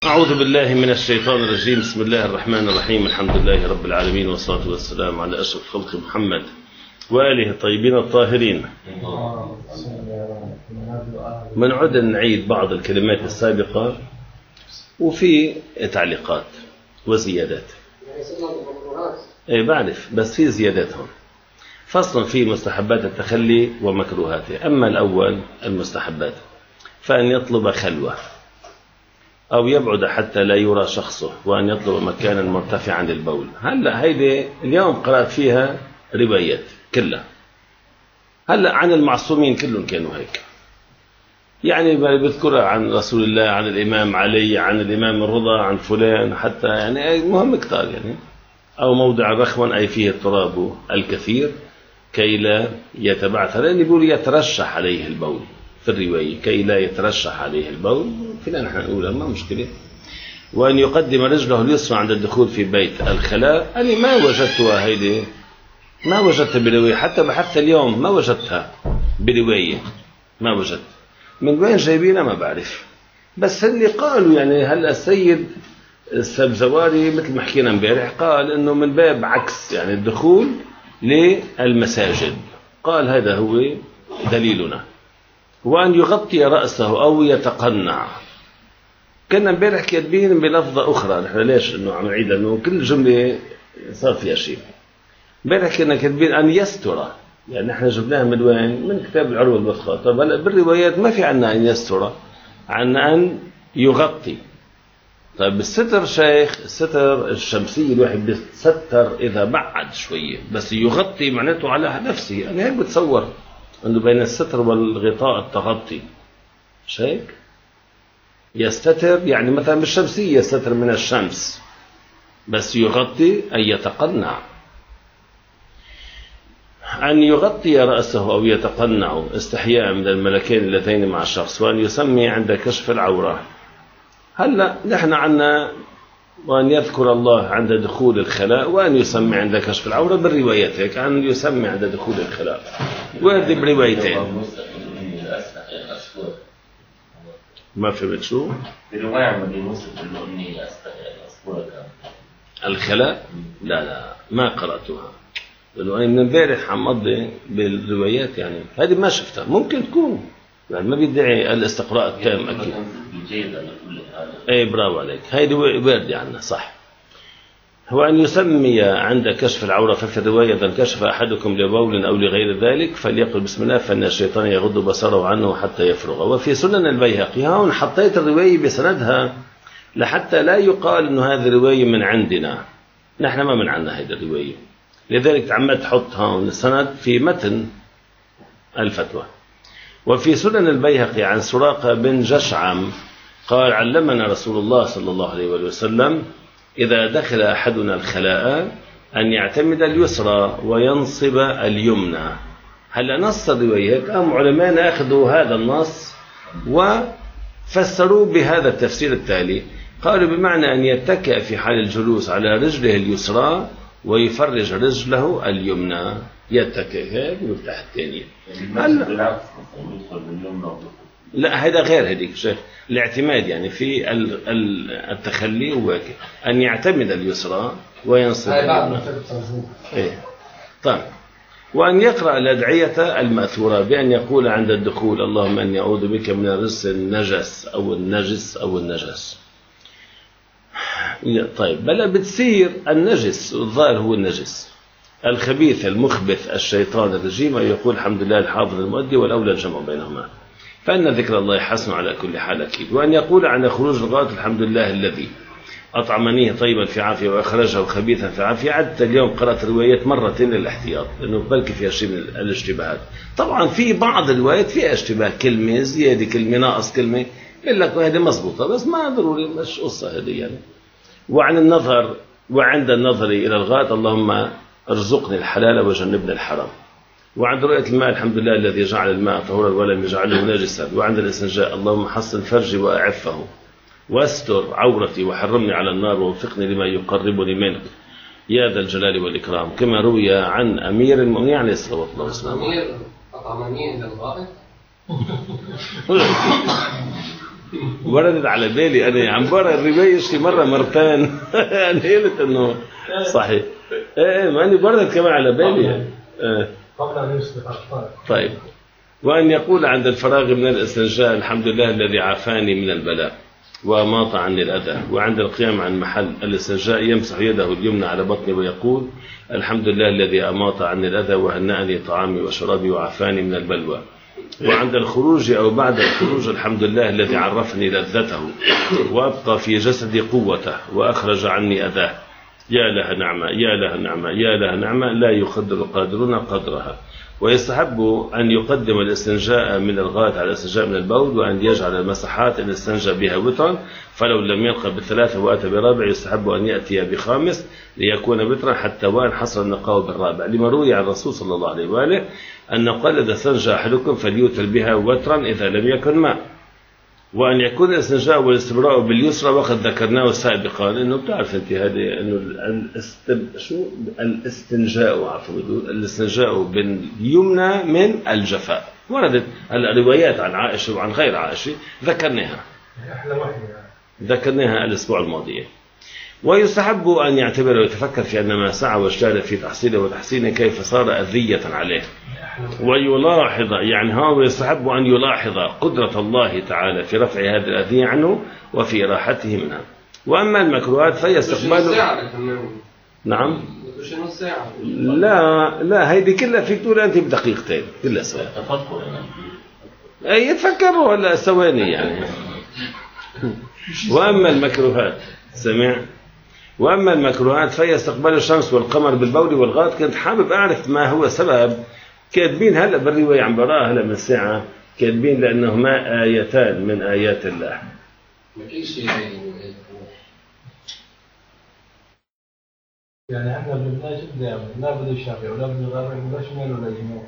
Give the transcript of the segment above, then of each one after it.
أعوذ بالله من الشيطان الرجيم. بسم الله الرحمن الرحيم. الحمد لله رب العالمين، والصلاة والسلام على أشرف خلق محمد وآله الطيبين الطاهرين. بنعود نعيد بعض الكلمات السابقة وفي تعليقات وزيادات. بعرف، بس في زيادات هون. فصل في مستحبات التخلي ومكروهاته. أما الأول المستحبات فأن يطلب خلوة أو يبعد حتى لا يرى شخصه، وأن يطلب مكانا مرتفعا للبول. هلأ هيدي اليوم قرأت فيها روايات كلها، هلأ عن المعصومين كلهم كانوا هيك، يعني بذكرها عن رسول الله، عن الإمام علي، عن الإمام الرضا، عن فلان، حتى يعني مهم كتار يعني. أو موضع الرخون أي فيه التراب الكثير كي لا يتبعثر، لأن بيقول يترشح عليه البول في الرواية، كي لا يترشح عليه البول. فينا نحن نقولها ما مشكلة. وأن يقدم رجله اليسرى عند الدخول في بيت الخلاء. أنا ما وجدتها هيدي، ما وجدتها برواية، حتى بحثت اليوم ما وجدتها برواية، ما وجدت. من وين جايبينها ما بعرف، بس اللي قالوا يعني هلا السيد السبزواري مثل ما حكينا امبارح قال انه من باب عكس يعني الدخول للمساجد، قال هذا هو دليلنا. وأن يغطي رأسه أو يتقنع. كنا امبارح كاتبين بلفظة أخرى، نحن ليش إنه عم نعيد إنه كل جملة صار فيها شيء. امبارح كنا كاتبين أن يستر، يعني نحن جبناها من وين؟ من كتاب العروة الوثقى. طب هلا بالروايات ما في عنا أن يستر، عنا أن يغطي. طيب الستر شيخ، الستر الشمسية الواحد بيتستر إذا بعد شوية، بس يغطي معناته على نفسه. أنا هيك بتصور أنه بين الستر والغطاء التغطي، مش هيك؟ يستتر يعني مثلا بالشمسية يستتر من الشمس، بس يغطي أي يتقنع. أن يغطي رأسه أو يتقنع استحياء من الملكين اللذين مع الشخص. وأن يسمي عند كشف العورة. هلا نحن عنا وأن يذكر الله عند دخول الخلاء، وأن يسمي عند كشف العورة بالروايات هيك، أن يسمي عند دخول الخلاء، وهذه بروايتين. ما فهمت شو؟ برواية عن ابن مسلم إني الخلاء؟ لا ما قرأتها، لأنه أنا من امبارح عم أقضي بالروايات، يعني هذه ما شفتها. ممكن تكون يعني ما بيدعي الاستقراء التام أكيد. اي برافو عليك، هيدي واردة عنا صح. هو أن يسمي عند كشف العورة. ففي الرواية إذا كشف أحدكم لبول أو لغير ذلك فليقل بسم الله فإن الشيطان يغض بصره عنه حتى يفرغ. وفي سنن البيهقي، هون حطيت الرواية بسندها لحتى لا يقال إنه هذه الرواية من عندنا، نحن ما من عنا هذه الرواية، لذلك تعمدت حط هون السند في متن الفتوى. وفي سنن البيهقي عن سراقة بن جشعم قال علمنا رسول الله صلى الله عليه وسلم إذا دخل أحدنا الخلاء أن يعتمد اليسرى وينصب اليمنى. هل نص الروايات أم علماء أخذوا هذا النص وفسروا بهذا التفسير التالي؟ قالوا بمعنى أن يتكئ في حال الجلوس على رجله اليسرى ويفرج رجله اليمنى، يتكئ هيك ويفتح الثانية. لا هذا غير هذيك شيخ، الاعتماد يعني في التخلي هو أن يعتمد اليسرى وينصب اليمنى. إيه. طيب. وأن يقرأ الأدعية المأثورة بأن يقول عند الدخول اللهم أني أعوذ بك من الرجس النجس أو النجس أو النجس. طيب بلا بتصير النجس، الظاهر هو النجس الخبيث المخبث الشيطان الرجيم، يقول الحمد لله الحافظ المؤدي والأولى الجمع بينهما، فإن ذكر الله يحسن على كل حال أكيد. وأن يقول عند خروج الغائط الحمد لله الذي أطعمنيه طيبا في عافية وأخرجه خبيثا في عافية. عدت اليوم قرأت روايات مرتين للاحتياط، لأنه بلكي فيها شيء من الاشتباهات. طبعا في بعض الروايات فيها اشتباه، كلمة زيادة كلمة ناقص كلمة، يقول لك هذه مضبوطة بس ما ضروري، مش قصة هذه يعني. وعن النظر، وعند النظر إلى الغائط اللهم ارزقني الحلال وجنبني الحرام. وعند رؤية الماء الحمد لله الذي جعل الماء طهورا ولم يجعله نجسا. وعند الاستنجاء اللهم حصن فرجي وأعفه واستر عورتي وحرمني على النار ووفقني لما يقربني منك يا ذا الجلال والإكرام. كما روي عن أمير المؤمنين عليه الصلاة والسلام. أمير أطعمني عند الغائط وردت على بالي أنا عم بقرا الرواية شي مرة مرتين أنا قلت إنه صحيح. إيه ما أني بردت كمان على بالي. قبل أن يصبح أخطاء. طيب. وأن يقول عند الفراغ من الاستنجاء الحمد لله الذي عافاني من البلاء وأماط عني الأذى. وعند القيام عن محل الاستنجاء يمسح يده اليمنى على بطنه ويقول الحمد لله الذي أماط عني الأذى وهنأني طعامي وشرابي وعافاني من البلوى. وعند الخروج أو بعد الخروج الحمد لله الذي عرفني لذته وأبقى في جسدي قوته وأخرج عني أذاه. يا لها نعمة يا لها نعمة يا لها نعمة لا يقدر القادرون قدرها. ويستحب أن يقدم الاستنجاء من الغائط على الاستنجاء من البول وأن يجعل المسحات اللي استنجى بها وترا فلو لم يلقى بالثلاثة وأتى برابع يستحب أن يأتي بخامس ليكون وترا حتى وإن حصل النقاء بالرابع لما روي عن الرسول صلى الله عليه وآله أنه قال إذا استنجى أحدكم فليوتر بها وترا إذا لم يكن ماء. وأن يكون الاستنجاء والاستبراء باليسرى وقد ذكرناه سابقا إنه بتعرف أنت هذه إنه الاستنجاء عفوا الاستنجاء باليمنى من الجفاء. وردت الروايات عن عائشة وعن غير عائشة ذكرناها. أحلى وحي ذكرناها الأسبوع الماضي. ويستحب أن يعتبر ويتفكر في أن ما سعى واجتهد في تحصيله وتحسينه كيف صار أذية عليه. ويلاحظ يعني هو يستحب أن يلاحظ قدرة الله تعالى في رفع هذه الأذية عنه وفي راحته منها. وأما المكروهات فيستقبل نعم لا هيدي كلها فيك تقول أنت بدقيقتين كلها سوا يتفكر ولا ثواني يعني. وأما المكروهات سمع وأما المكروهات فيستقبل الشمس والقمر بالبول والغائط. كنت حابب أعرف ما هو سبب كاتبين هلا بالرواية عم بقراها هلا من ساعة كاتبين لأنهما آيتان من آيات الله. ما كل شيء يعني احنا بدناش قدام لا بده الشافعي ولا بده الغربي ولا شمال ولا جنوب.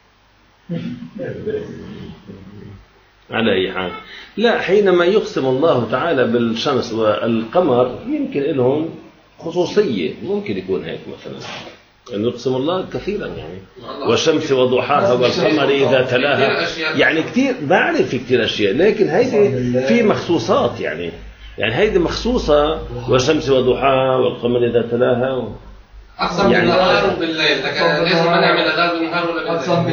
على أي حال لا حينما يقسم الله تعالى بالشمس والقمر يمكن لهم خصوصية ممكن يكون هيك مثلا أن يقسم الله كثيرا يعني والشمس وضحاها والقمر إذا تلاها يعني كثير بعرف في كثير أشياء لكن هيدي في مخصوصات يعني هيدي مخصوصة والشمس وضحاها والقمر إذا تلاها أقسم يعني بالنهار وبالليل لكن لازم ما نعمل هذا بالنهار ولا بالليل. أقسم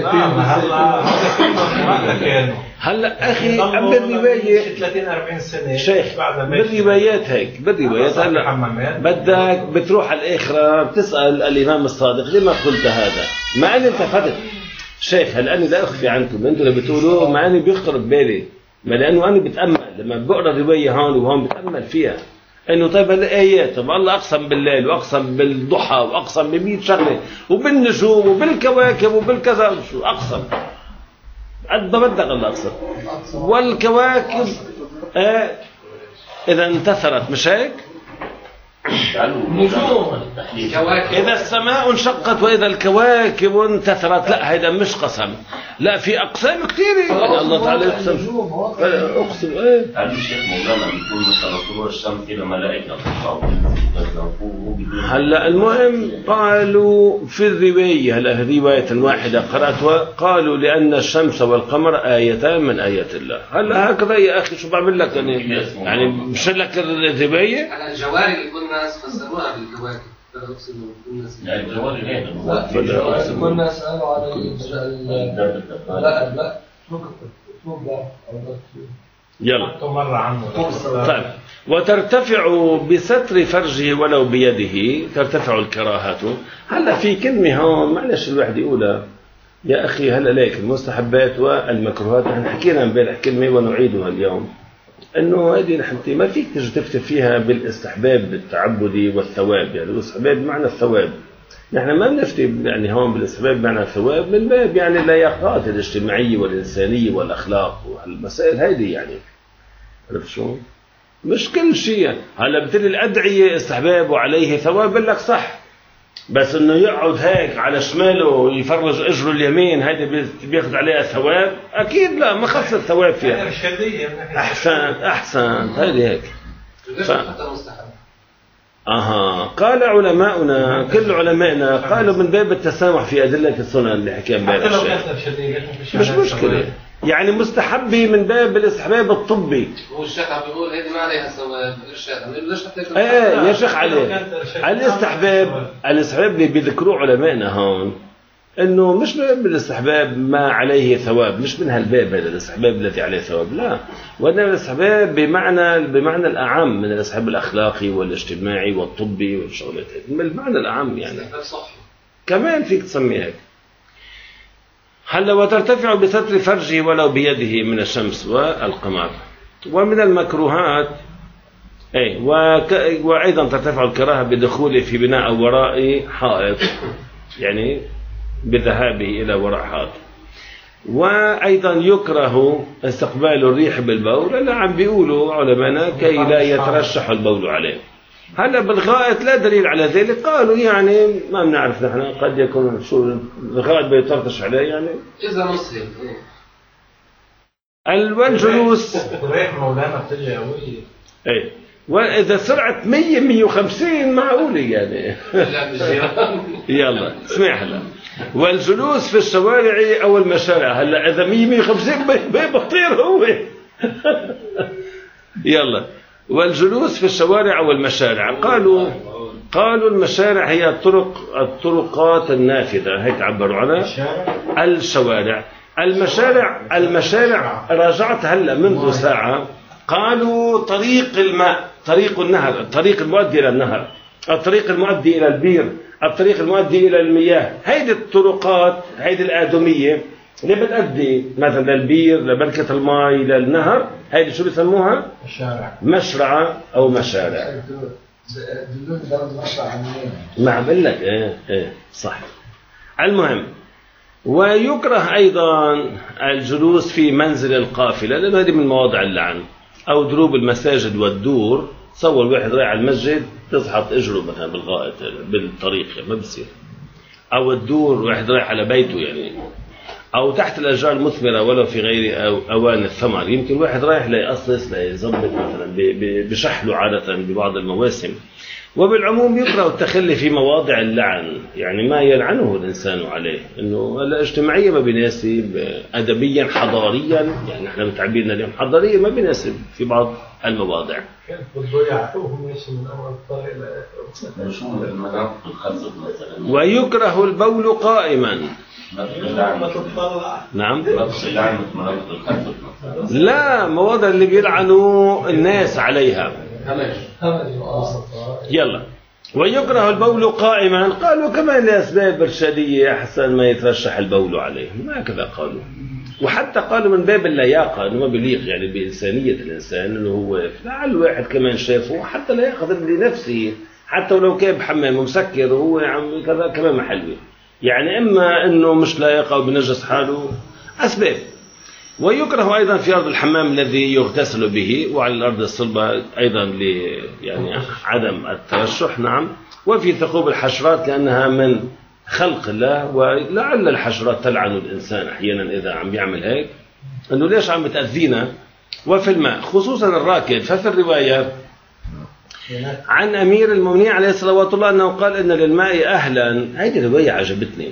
بالليل هلا أخي بالرواية 30-40 سنة شيخ بالروايات هيك بالروايات هلا بدك بتروح على الآخرة بتسأل الإمام الصادق لما قلت هذا ما أنا التفتت شيخ هلا أنا لا أخفي عنكم أنتم اللي بتقولوا ما أنا بيخطر ببالي ما لأنه أنا بتأمل لما بقرأ الرواية هون وهون بتأمل فيها إنه طيب الآيات طب الله أقسم بالليل وأقسم بالضحى وأقسم ب100 شغلة وبالنجوم وبالكواكب وبالكذا أقسم قد ما بدك الله أقسم والكواكب إذا انتثرت مش هيك؟ إذا السماء انشقت وإذا الكواكب انتثرت لا هذا مش قسم لا في أقسام كثيرة يعني الله تعالى يقسم أقسم هل الشيخ مولانا بيكون مثلا طلوع الشمس إلى ملائكة هلا المهم قالوا في الرواية هلا رواية واحدة قرأتها قالوا لأن الشمس والقمر آيتان من آيات الله. هلا هكذا يا أخي شو بعمل لك يعني مش لك الرواية على الجواري اللي كل الناس فسروها بالكواكب لا أقسم بالناس لا الجواري غير كل الناس قالوا على لا يلا مرة عنه طيب وترتفع بستر فرجه ولو بيده ترتفع الكراهات. هلا في كلمة هون معلش الواحد يقولها يا أخي هلا ليك المستحبات والمكروهات احنا حكينا امبارح كلمة ونعيدها اليوم انه هذه نحن ما فيك تجي تفتي فيها بالاستحباب التعبدي والثواب يعني الاستحباب بمعنى الثواب نحن ما بنفتي يعني هون بالاستحباب بمعنى الثواب من باب يعني اللياقات الاجتماعية والإنسانية والأخلاق والمسائل هذه يعني عرفت شو مش كل شيء. هلا بتقول الأدعية استحباب وعليه ثواب بقول لك صح بس انه يقعد هيك على شماله ويفرج اجره اليمين هذه بياخذ عليها ثواب اكيد لا ما خص الثواب فيها احسن هذه هيك قال علماؤنا كل علمائنا قالوا من باب التسامح في ادله السنن اللي حكى امبارح مش مشكله يعني مستحبة من باب الاستحباب الطبي. هو الشيخ عم بيقول هذه ما عليها ثواب الإرشاد، ليش حطيت يا شيخ عليه الاستحباب اللي بيذكروه علمائنا هون انه مش بالاستحباب ما عليه ثواب، مش من هالباب هذا الاستحباب الذي عليه ثواب، لا، وانما الاستحباب بمعنى الاعم من الاستحباب الاخلاقي والاجتماعي والطبي والشغلات هذه، بالمعنى الاعم يعني كمان فيك تسميه هيك. هلا وترتفع بستر فرجه ولو بيده من الشمس والقمر. ومن المكروهات وايضا ترتفع الكراهه بدخوله في بناء أو وراء حائط، يعني بذهابه الى وراء حائط. وايضا يكره استقبال الريح بالبول، اللي عم بيقولوا علماءنا كي لا يترشح البول عليه. هلا بالغائط لا دليل على ذلك، قالوا يعني ما بنعرف نحن، قد يكون شو الغائط بيطرطش عليه يعني اذا مسلم. والجلوس الريح مولانا بتجي قوية، واذا سرعه 100 150 معقوله يعني يلا اسمع هلا. والجلوس في الشوارع او المشارع، هلا اذا 100 150 بيطير هو يلا. والجلوس في الشوارع او المشارع، قالوا المشارع هي الطرقات النافذه، هيك عبروا عنها. الشوارع، المشارع راجعت هلا منذ ساعه، قالوا طريق الماء، طريق النهر، الطريق المؤدي الى النهر، الطريق المؤدي الى البير، الطريق المؤدي الى المياه. هيدي الطرقات هيدي الآدمية اللي بتؤدي مثلا للبير، لبركة الماء، للنهر، هيدي شو بسموها؟ مشرعة او مشارع. ما عم بقول لك صح. المهم، ويكره ايضا الجلوس في منزل القافلة، لأن هذه من مواضع اللعن، او دروب المساجد والدور. تصور واحد رايح على المسجد تزحط اجره مثلا بالغائط بالطريق، ما بصير. او الدور واحد رايح على بيته يعني، او تحت الاشجار المثمره ولو في غير اوان الثمر. يمكن واحد رايح ليقصص ليظبط مثلا بشحله عاده ببعض المواسم. وبالعموم يكره التخلي في مواضع اللعن، يعني ما يلعنه الانسان عليه، انه الاجتماعيه ما بيناسب، ادبيا حضاريا، يعني نحن بتعبيرنا اليوم حضاريا ما بيناسب في بعض المواضع. كيف بده يعطوهم ماشي من اول الطريق ويكره البول قائما. نعم، لا، مواضع اللي بيلعنوا الناس عليها. يلا. ويكره البول قائما، قالوا كمان لأسباب إرشادية أحسن ما يترشح البول عليه، ما كذا قالوا. وحتى قالوا من باب اللياقة، انه ما بيليق يعني بإنسانية الإنسان انه هو لعل واحد كمان شافه حتى لا ياخذ لنفسه، حتى ولو كان بحمام ومسكر وهو عم كذا كمان ما حلوه، يعني اما انه مش لايقه وبنجس حاله، اسباب. ويكره ايضا في ارض الحمام الذي يغتسل به، وعلى الارض الصلبه ايضا يعني عدم الترشح. نعم. وفي ثقوب الحشرات لانها من خلق الله، ولعل الحشرات تلعن الانسان احيانا اذا عم يعمل هيك، انه ليش عم بتاذينا. وفي الماء خصوصا الراكد. ففي الروايه عن امير المؤمنين عليه الصلاه والسلام انه قال ان للماء اهلا. هذه الروايه عجبتني.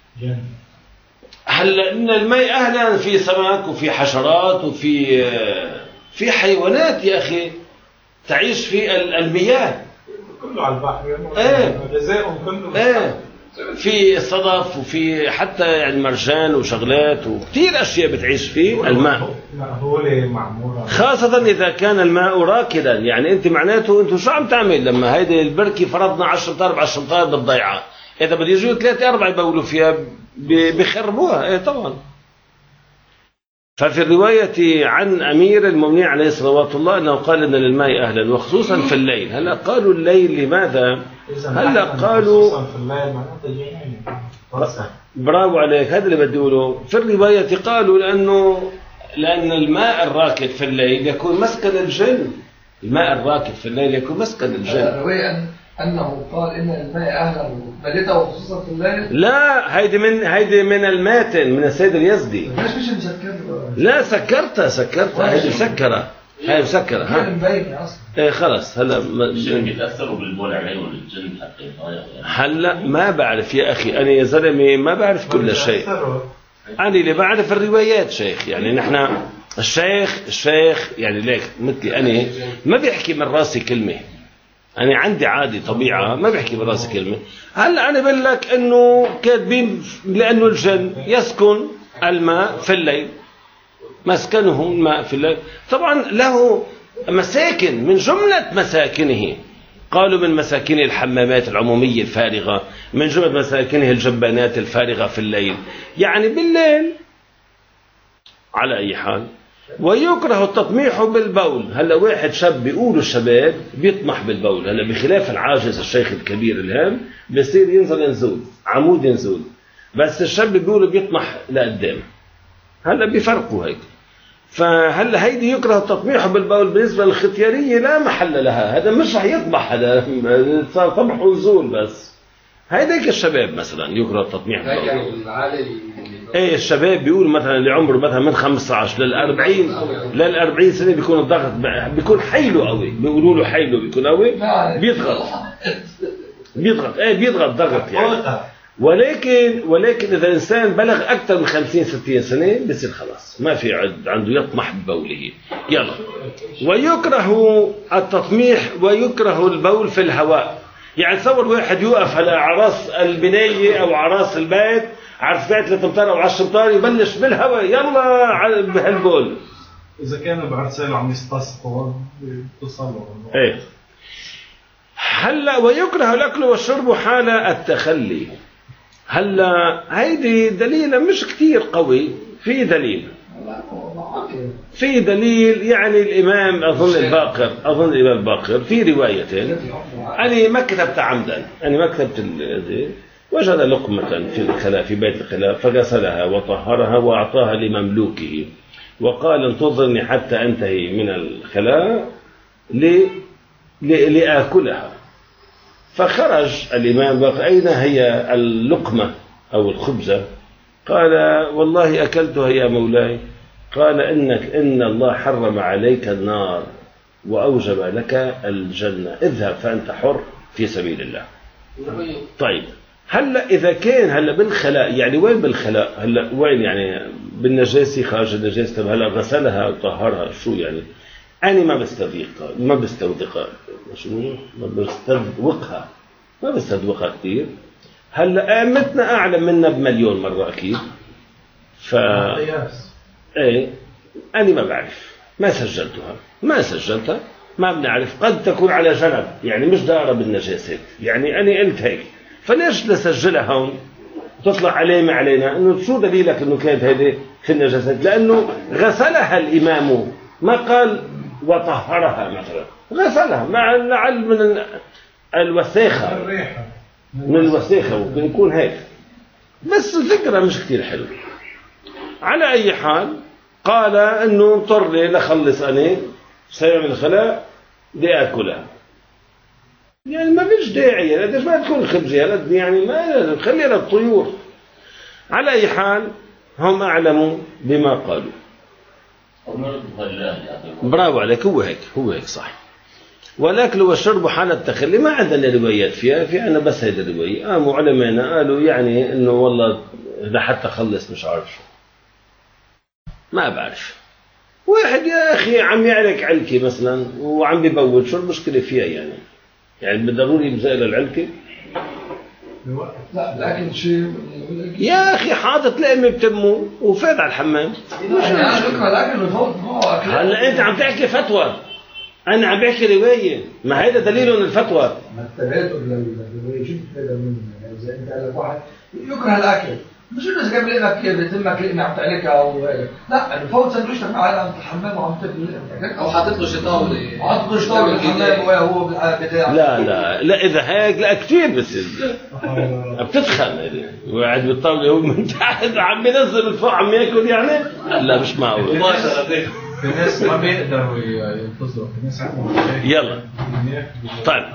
هل ان الماء اهلا في سمك وفي حشرات وفي حيوانات يا اخي تعيش في المياه كله على البحر. غذائهم كله في الصدف وفي حتى يعني مرجان وشغلات وكثير اشياء بتعيش في الماء، خاصة اذا كان الماء راكدا. يعني انت معناته انتوا شو عم تعمل لما هيدي البركة فرضنا 10 امتار ب10 امتار بالضيعة، اذا بده يجوا 3 4 يبولوا فيها بخربوها. طبعا. ففي الرواية عن أمير المؤمنين عليه الصلاة والسلام أنه قال إن للماء أهلا وخصوصا في الليل. هلا قالوا الليل لماذا؟ هلا قالوا برافو عليك، هذا اللي بدي أقوله. في الرواية قالوا لأن الماء الراكد في الليل يكون مسكن الجن. الماء الراكد في الليل يكون مسكن الجن. الرواية أنه قال إن الماء أهلا بلده وخصوصا في الليل. لا، هيدي من الماتن من السيد اليزدي. مش مسكرة. لا سكرتها هيدي مسكرة. هاي مسكرة. ها مبينة أصلا. خلص. هلا الجن بيتأثروا بالبول عليهم الجن حقين. هلا ما بعرف يا أخي، أنا يا زلمة ما بعرف كل شيء. أنا اللي بعرف الروايات شيخ، يعني نحن الشيخ يعني ليك مثلي أنا ما بيحكي من راسي كلمة، أنا عندي عادي طبيعة ما بيحكي من راسي كلمة. هلا أنا بقول لك إنه كاتبين لأنه الجن يسكن الماء في الليل، مسكنه الماء في الليل، طبعا له مساكن من جملة مساكنه، قالوا من مساكنه الحمامات العمومية الفارغة، من جملة مساكنه الجبانات الفارغة في الليل، يعني بالليل. على أي حال، ويكره التطميح بالبول. هلا واحد شاب بيقولوا الشباب بيطمح بالبول، هلا بخلاف العاجز الشيخ الكبير الهام بيصير ينزل عمود ينزل، بس الشاب بيقولوا بيطمح لقدام. هلا بيفرقوا هيك. فهلا هيدي يكره التطميح بالبول بالنسبه للختياريه لا محل لها، هذا مش رح يطمح، هذا صار طمح ونزول بس. هيديك الشباب مثلا يكره التطميح بالبول. ايه الشباب بيقولوا مثلا اللي عمره مثلا من 15 لل40 سنه بيكون الضغط بيكون حيله قوي، بيقولوا له حيله بيكون قوي، بيضغط ضغط يعني. ولكن إذا الإنسان بلغ أكثر من 50-60 سنة بصير خلاص ما في عنده يطمح ببوله. يلا. ويكره التطميح ويكره البول في الهواء. يعني تصور واحد يوقف على عراس البناية أو عراس البيت، عرس بيت لتمطار أو 10 أمتار، يبلش بالهواء يلا بهالبول. إذا كانوا بعرسان عم يستصقوا بتصلوا. إيه. هلا ويكره الأكل والشرب حال التخلي. هلا هيدي دليل مش كتير قوي، في دليل يعني الإمام أظن الإمام الباقر في رواية، أنا ما كتبت عمدا، أنا ما كتبت وجد لقمة في الخلاء في بيت الخلاء فغسلها وطهرها وأعطاها لمملوكه وقال انتظرني حتى أنتهي من الخلاء لآكلها. فخرج الإمام بقى أين هي اللقمة أو الخبزة؟ قال والله أكلتها يا مولاي. قال إن الله حرم عليك النار وأوجب لك الجنة، اذهب فأنت حر في سبيل الله. طيب هلا إذا كان هلا بالخلاء، يعني وين بالخلاء؟ هلا وين يعني بالنجاسة، خارج النجاسة. طب هلا غسلها وطهرها شو يعني؟ أنا ما بستذوقها كثير. هلا أمتنا أعلم منا بمليون مرة أكيد. إيه أنا ما بعرف، ما سجلتها، ما بنعرف. قد تكون على جنب يعني مش دارة بالنجاسات، يعني أنا قلت هيك، فليش نسجلها هون تطلع عليه علينا إنه شو دليلك إنه كانت هذه في النجاسات؟ لأنه غسلها الإمام، ما قال وطهرها مثلا، غسلها مع لعل من الوساخة، من الوساخة ممكن يكون هيك، بس الفكرة مش كتير حلوة. على أي حال قال إنه اضطر لخلص أنا سيعمل الخلاء لآكلها، يعني ما فيش داعي يعني ما تكون خبزة يعني ما خليها للطيور. على أي حال هم أعلموا بما قالوا. برافو عليك، هو هيك صح. والأكل والشرب حال التخلي ما عندنا روايات فيها، في عنا بس هيدا الرواية. قاموا علماءنا قالوا يعني إنه والله لحتى خلص مش عارف شو، ما بعرف. واحد يا أخي عم يعلك علكة مثلا وعم بيبول، شو المشكلة فيها يعني بالضروري يمزق له العلكة؟ لا لكن شيء يا أخي حاطط لقمة بتمه وفات على الحمام. هلا أنت عم تحكي فتوى، أنا عم بحكي رواية، ما هيدا دليل الفتوى. ما التبادل للرواية جدا هذا من إذا أنت قال لك واحد يكره الأكل، مش إنه إذا جاب لقمك بتمك لقمة عم تعلكها أو لا، إنه فوت سندويشتك مع عالم الحمام وعم تاكل أو حاطط له شطاولة، حاطط له شطاولة بالحمام وهو بداية. لا إذا هيك لا كثير بس بتتخن وقاعد بالطاولة هو من تحت عم بينزل من فوق عم ياكل يعني. لا مش معقول. في ناس ما بيقدروا ينتظروا، في ناس يلا طيب.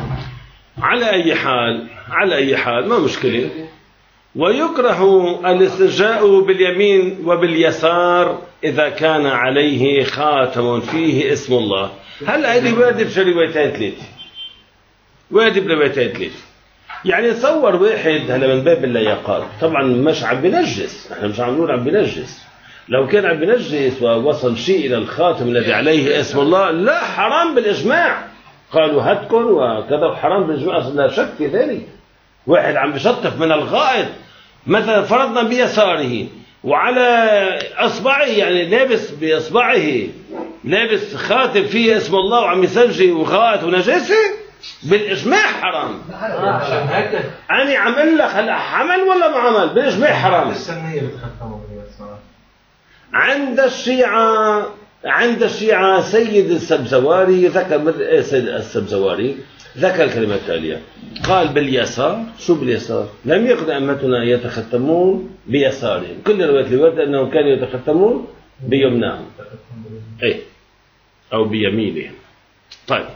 على أي حال ما مشكلة. ويكره الاستنجاء باليمين وباليسار إذا كان عليه خاتم فيه اسم الله. هلا هذه واجب في روايتين ثلاثة، يعني تصور واحد هلا من باب اللياقات، طبعا مش عم بنجس، احنا مش عم نقول عم بنجس، لو كان عم بنجس ووصل شيء الى الخاتم الذي عليه اسم الله لا حرام بالاجماع، قالوا هتكن وكذا حرام بالاجماع، لا شك في ذلك. واحد عم بشطف من الغائط مثلا فرضنا بيساره وعلى اصبعه، يعني لابس باصبعه لابس خاتم فيه اسم الله وعم يسجل وغائط ونجاسه، بالاجماع حرام. عشان هيك انا عم اقول لك هلا عمل ولا ما عمل؟ بالاجماع حرام. السنية بتختموا بالصلاة. عند الشيعة سيد السبزواري ذكر سيد السبزواري ذكر الكلمة التالية، قال باليسار. شو باليسار؟ لم يكن أئمتنا يتختمون بيسارهم، كل الروايات اللي وردت أنهم كانوا يتختمون بيمناهم إيه أو بيمينهم. طيب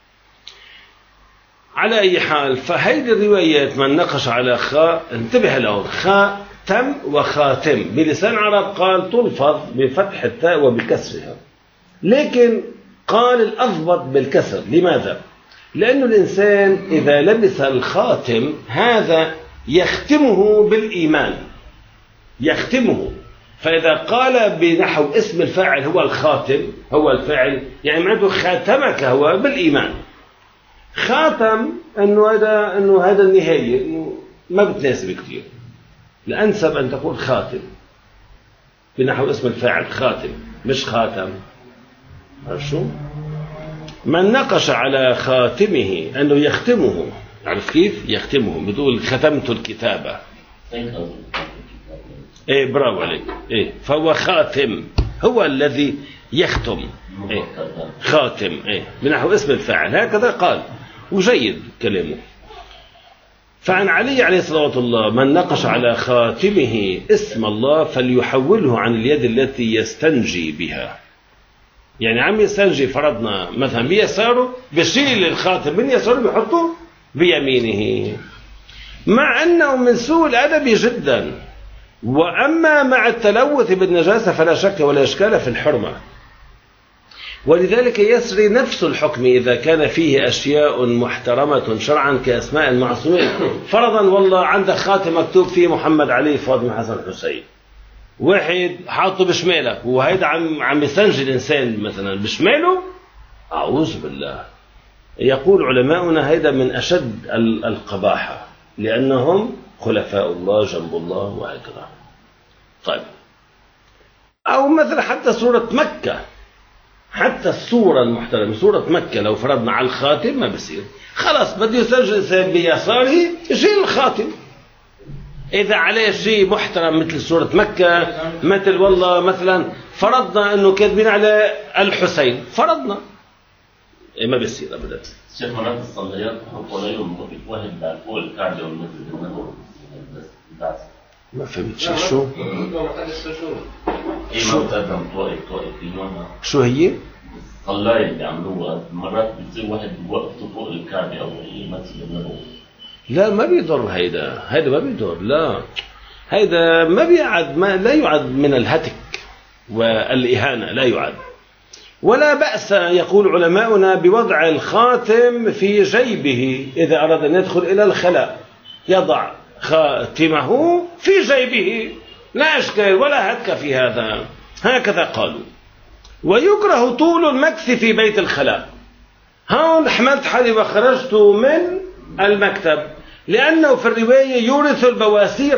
على أي حال، فهيدي الروايات من نقش على خاء، انتبه الآن، خاء تم وخاتم بلسان العرب قال تلفظ بفتح التاء وبكسرها، لكن قال الأضبط بالكسر. لماذا؟ لأن الإنسان إذا لبس الخاتم هذا يختمه بالإيمان، يختمه. فإذا قال بنحو اسم الفاعل هو الخاتم، هو الفاعل، يعني معناته خاتمك هو بالإيمان. خاتم انه هذا النهايه ما بتناسب كثير، الانسب ان تقول خاتم بنحو اسم الفاعل، خاتم مش خاتم. عرفت شو؟ من نقش على خاتمه انه يختمه، عرف كيف؟ يختمه، بتقول ختمت الكتابه. ايه برافو عليك، ايه فهو خاتم، هو الذي يختم، ايه خاتم، ايه بنحو اسم الفاعل، هكذا قال وجيد كلامه. فعن علي عليه الصلاة والله من نقش على خاتمه اسم الله فليحوله عن اليد التي يستنجي بها. يعني عم يستنجي فرضنا مثلا بيساره، بشيل الخاتم من يساره بيحطه بيمينه، مع أنه من سوء الأدب جدا. وأما مع التلوث بالنجاسة فلا شك ولا إشكال في الحرمة، ولذلك يسري نفس الحكم إذا كان فيه أشياء محترمة شرعا كأسماء المعصومين. فرضا والله عندك خاتم مكتوب فيه محمد علي فاطمة حسن حسين، واحد حاطه بشمالك وهيدا عم يستنجي الإنسان مثلا بشماله، أعوذ بالله. يقول علماؤنا هيدا من أشد القباحة، لأنهم خلفاء الله جنب الله وهكذا. طيب أو مثلا حتى سورة مكة، حتى الصورة المحترمة سورة مكة لو فرضنا على الخاتم ما بصير، خلاص بده يسجل الإنسان بيساره يشيل الخاتم. إذا عليه شيء محترم مثل سورة مكة، مثل والله مثلا فرضنا أنه كاتبين على الحسين، فرضنا ما بصير أبدا. شيخ مرات الصليات بحطوا عليهم واحد بعد فوق الكعبة والمسجد النبوي بس ما فهمت شو شو تقدم طائف شو هي؟ الصلاية اللي عملوها مرات بتصير واحد بوقفته فوق الكعبة أو المسجد النبوي. لا ما بيضر، هيدا ما بيضر، لا هيدا ما بيعد، لا يعد من الهتك والإهانة، لا يعد. ولا بأس يقول علماؤنا بوضع الخاتم في جيبه إذا أراد أن يدخل إلى الخلاء، يضع خاتمه في جيبه، لا إشكال ولا هتك في هذا، هكذا قالوا. ويكره طول المكث في بيت الخلاء. هون حملت حالي وخرجت من المكتب، لأنه في الرواية يورث البواسير.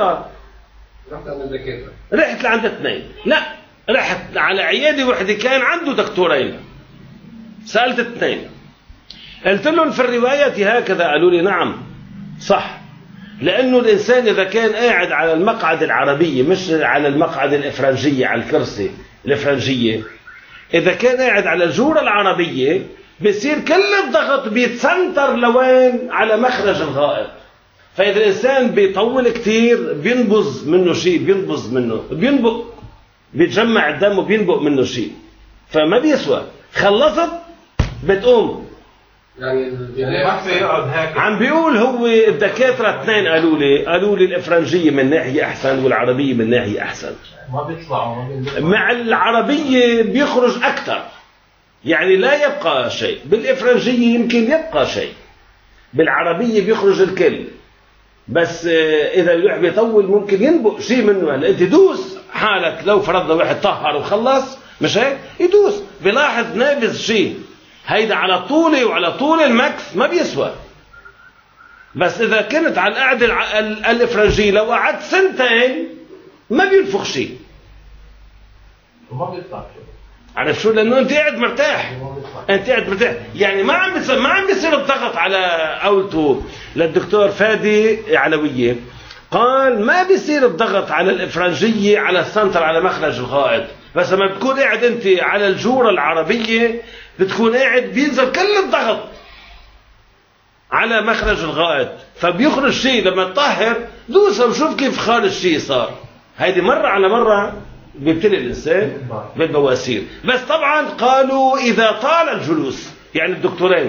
رحت لعند اثنين، لا رحت على عيادة وحدة كان عنده دكتورين، سألت اثنين قلت لهم في الرواية هكذا، قالوا لي نعم صح، لأنه الإنسان إذا كان قاعد على المقعد العربية مش على المقعد الإفرنجية، على الكرسي الإفرنجية، إذا كان قاعد على الجورة العربية بيصير كل الضغط بيتسنتر لوين؟ على مخرج الغائط. فإذا الإنسان بيطول كتير بينبض منه شيء، بينبق بيتجمع الدم وبينبق منه شيء، فما بيسوى. خلصت بتقوم يعني ما في يقعد هيك. عم بيقول هو الدكاترة اثنين قالوا لي الإفرنجية من ناحية أحسن والعربية من ناحية أحسن. ما بيطلعوا مع العربية بيخرج أكثر، يعني لا يبقى شيء. بالإفرنجية يمكن يبقى شيء، بالعربية بيخرج الكل. بس إذا الواحد بيطول ممكن ينبؤ شيء منه. هلا أنت دوس حالك، لو فرضنا واحد طهر وخلص مش هيك يدوس بيلاحظ نابذ شيء، هيدا على طولي وعلى طول المكث ما بيسوى. بس إذا كنت على القعدة الإفرنجية لو قعدت سنتين ما بينفخ شيء. وما بيطلع. عارف شو؟ لأنه أنت قاعد مرتاح. أنت قاعد مرتاح، يعني ما عم بيصير الضغط على قولته للدكتور فادي علوية، قال ما بيصير الضغط على الإفرنجية على السنتر على مخرج الغائط. بس لما بتكون قاعد أنت على الجورة العربية بتكون قاعد بينزل كل الضغط على مخرج الغائط، فبيخرج شيء. لما تطهر دوسه وشوف كيف خارج شيء صار. هيدي مرة على مرة بيبتلي الإنسان بالبواسير. بس طبعا قالوا إذا طال الجلوس، يعني الدكتورين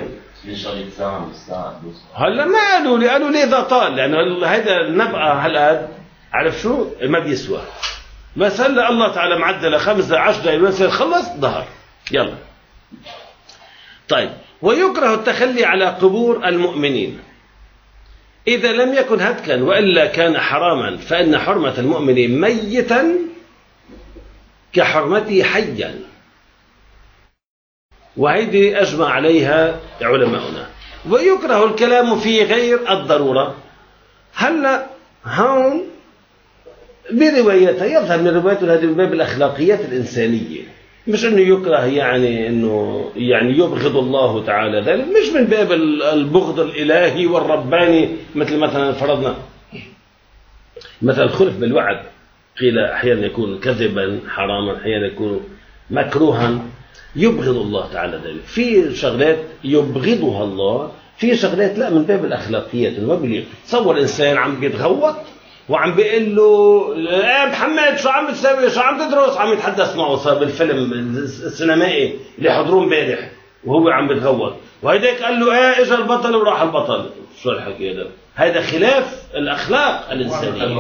هلا ما قالوا لي إذا طال، لأنه هذا النبقة هالقد عارف شو ما بيسوى. بس هلا الله تعالى معدل 5 10 دقائق بس خلص ظهر يلا. طيب، ويكره التخلي على قبور المؤمنين إذا لم يكن هتكا وإلا كان حراما، فإن حرمة المؤمن ميتا كحرمته حيا، وهيدي أجمع عليها علماؤنا. ويكره الكلام في غير الضرورة. هلا هون بروايتها يظهر من روايته هذه من باب الأخلاقيات الإنسانية، مش إنه يكره يعني إنه يعني يبغض الله تعالى ذلك، مش من باب البغض الإلهي والرباني. مثل مثلا فرضنا مثلا الخلف بالوعد، قيل أحيانا يكون كذبا حراما، أحيانا يكون مكروها، يبغض الله تعالى ذلك. في شغلات يبغضها الله، في شغلات لا، من باب الأخلاقيات. ما بيليق. تصور إنسان عم بيتغوط وعم بيقول له يا محمد شو عم بتسوي، شو عم تدرس، عم يتحدث معه بالفيلم السينمائي اللي حضروه امبارح وهو عم بيتغوط، وهيداك قال له اجى البطل وراح البطل. شو الحكي هذا؟ هذا خلاف الأخلاق الإنسانية.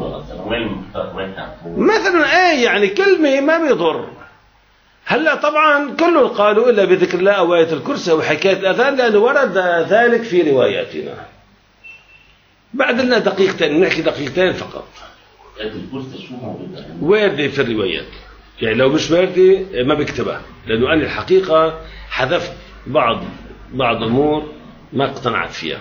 مثلا يعني كلمة ما بيضر. هلا طبعا كله قالوا إلا بذكر الله أو آية الكرسي وحكاية الأذان، لأنه ورد ذلك في رواياتنا. بعد لنا دقيقتين، نحكي دقيقتين فقط. واردة في الروايات، يعني لو مش واردة ما بكتبها، لأنه أنا الحقيقة حذفت بعض أمور ما اقتنعت فيها.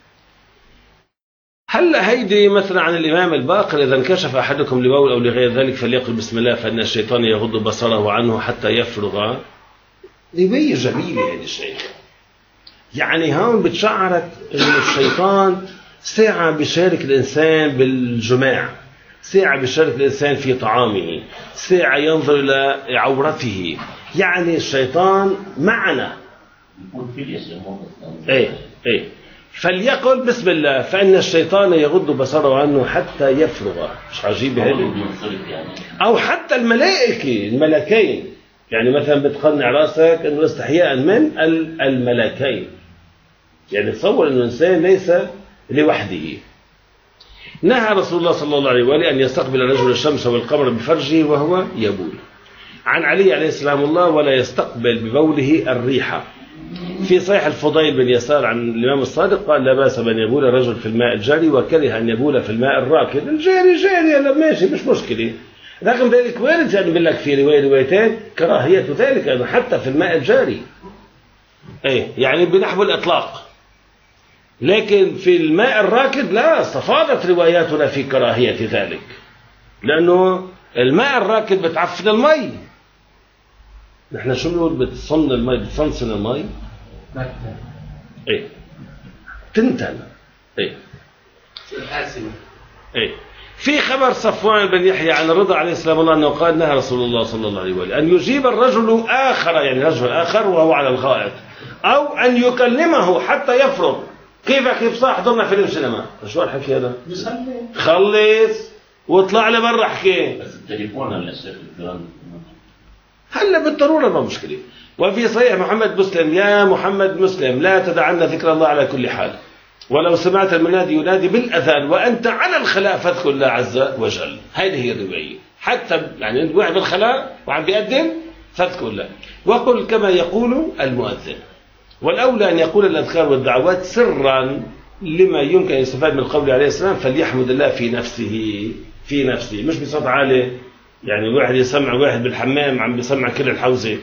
هلا هيدي مثلا عن الإمام الباقر: إذا انكشف أحدكم لبول أو لغير ذلك فليقل بسم الله فإن الشيطان يغض بصره عنه حتى يفرغ. رواية جميلة هذه الشيخ، يعني هون بتشعرك إنه الشيطان ساعة بيشارك الإنسان بالجماع، ساعة بيشارك الإنسان في طعامه، ساعة ينظر إلى عورته. يعني الشيطان معنا. إيه فليقل بسم الله فإن الشيطان يغض بصره عنه حتى يفرغ. مش عجيب هذا؟ أو حتى الملكين، يعني مثلا بتقنع راسك إنه استحياء من الملكين. يعني تصور إنه الإنسان ليس لوحده. نهى رسول الله صلى الله عليه وآله أن يستقبل الرجل الشمس والقمر بفرجه وهو يبول. عن علي عليه السلام الله: ولا يستقبل ببوله الريح. في صحيح الفضيل بن يسار عن الإمام الصادق قال: لا بأس بأن يبول الرجل في الماء الجاري، وكره أن يبول في الماء الراكد. الجاري جاري هلا ماشي مش مشكلة. رغم ذلك وارد يعني بقول لك في روايتين كراهية ذلك، يعني حتى في الماء الجاري. يعني بنحو الإطلاق. لكن في الماء الراكد لا، استفاضت رواياتنا في كراهية ذلك، لأنه الماء الراكد بتعفن المي. نحن شو بنقول؟ بتصن المي، بتصنصن المي. تنتن. في خبر صفوان بن يحيى عن الرضا عليه السلام الله أنه قال: نهى رسول الله صلى الله عليه وآله أن يجيب الرجل آخر، يعني رجل آخر وهو على الغائط، أو أن يكلمه حتى يفرغ. كيف صح حضرنا فيلم سينما، شو الحكي هذا؟ خلص واطلع لي برا احكي. بس التليفون هلا الشيخ هلا بالضروره ما مشكله. وفي صحيح محمد مسلم: يا محمد مسلم لا تدعنا ذكر الله على كل حال، ولو سمعت المنادي ينادي بالاذان وانت على الخلاء فاذكر الله عز وجل. هذه هي الروايه. حتى يعني انت واحد بالخلاء وعم بيأذن فاذكر الله، وقل كما يقول المؤذن. والأولى أن يقول الأذكار والدعوات سرا لما يمكن أن يستفاد من القول عليه السلام فليحمد الله في نفسه مش بصوت عالي، يعني واحد يسمع واحد بالحمام عم بيسمع كل الحوزة.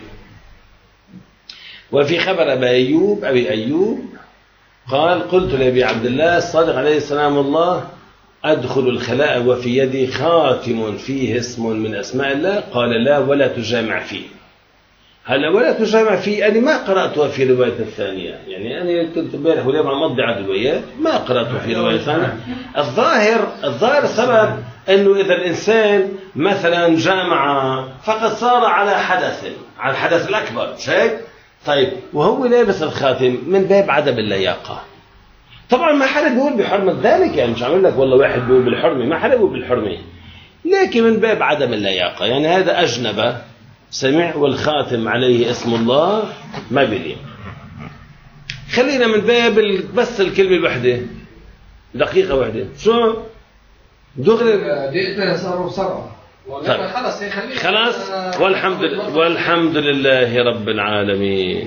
وفي خبر أبي أيوب قال قلت لأبي عبد الله الصادق عليه السلام الله أدخل الخلاء وفي يدي خاتم فيه اسم من أسماء الله؟ قال لا ولا تجامع فيه. هلا ولا تجامع فيه أنا ما قرأتها في رواية الثانية، يعني أنا كنت امبارح واليوم عم أضي على الروايات ما قرأتها في رواية ثانية. الظاهر السبب أنه إذا الإنسان مثلا جامع فقد صار على الحدث الأكبر، مش هيك؟ طيب وهو لابس الخاتم من باب عدم اللياقة. طبعا ما حدا بيقول بحرمة ذلك، يعني مش عامل لك والله واحد بيقول بالحرمة، ما حدا بيقول بالحرمة، لكن من باب عدم اللياقة، يعني هذا أجنبه سمع والخاتم عليه اسم الله ما بيليق. خلينا من باب بس الكلمة الوحدة دقيقة واحدة شو دغري دقيقتين صاروا بسرعة. خلاص والحمد لله رب العالمين.